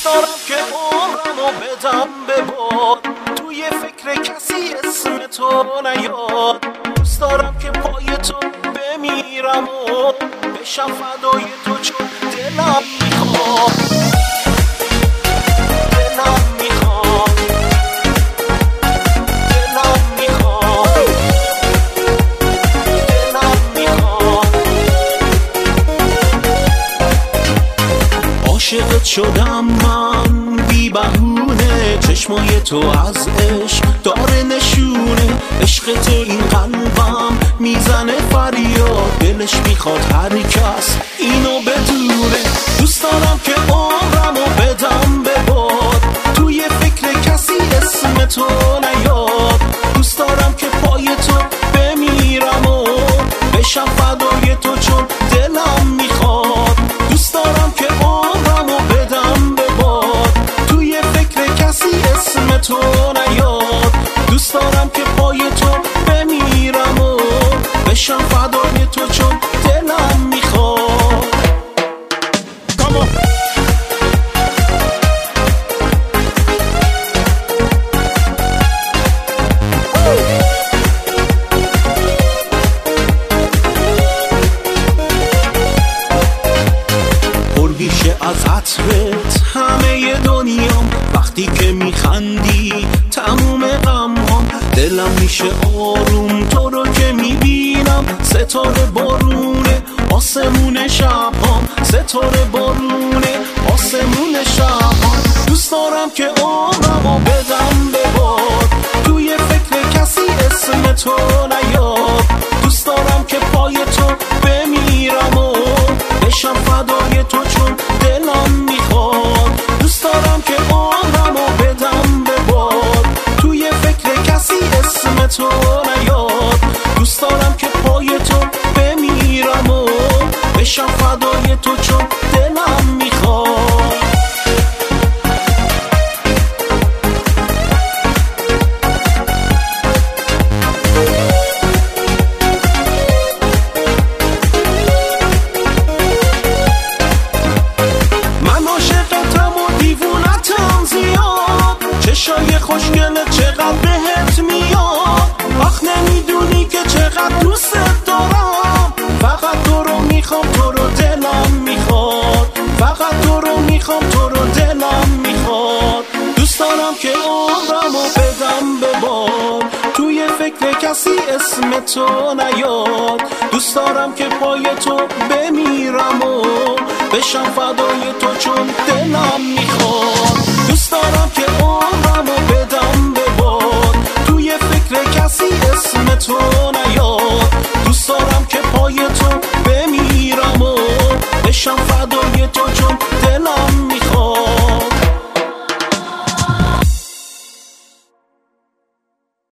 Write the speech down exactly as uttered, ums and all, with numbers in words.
دارم که عمرمو بدم به باد، توی فکر کسی اسم تو نیاد. دوست دارم که پای تو بمیرم و بشم فدای تو، چون دلم میخواد، دلم میخواد، دلم میخواد، دلم میخواد. عاشقت شدم من بی بهونه، چشمای تو از عشق داره نشونه. عشقت این قلبم میزنه فریاد، دلش میخواد هر کس اینو بدونه. دوست دارم که عمرمو بدم به باد، توی فکر کسی اسم تو نیاد. دوست دارم که پای تو بمیرم و بشم فدای تو، چون دلم میخواد. دوست دارم که عمرمو بدم به باد، توی فکر کسی اسم تو نیاد. دوست دارم که پای تو بمیرم و بشم فدای تو، چون دلم میخواد. پرگیشه از عطرت همه دنیام، وقتی که میخندی تموم غمام. دلم میشه آروم تو رو که میبینم، ستاره بارونه آسمون شبام، ستاره بارونه آسمون شبام. دوست دارم که عمرمو بدم به باد، توی فکر کسی اسم تو نیاد. دوست دارم که پای تو بمیرم و بشم فدای تو، چون دلم میخواد. دوست دارم که عمرمو بدم به باد، توی فکر کسی اسم تو نیاد. دوست دارم که پای تو بمیرم و بشم فدای تو، چون دلم میخواد. من عاشقتم و دیوونتم زیاد، چشای خوشگلت چقدر بهت میاد. آخ نمیدونی که چقدر دوستت دارم، فقط تو رو میخوام، تو رو دلم میخواد. فقط تو رو میخوام، تو رو دلم میخواد. دوست دارم که عمرمو بدم به باد، توی فکر کسی اسم تو نیاد. دوست دارم که پای تو بمیرم و بشم فدای تو، چون دلم میخواد. دوست دارم که عمرمو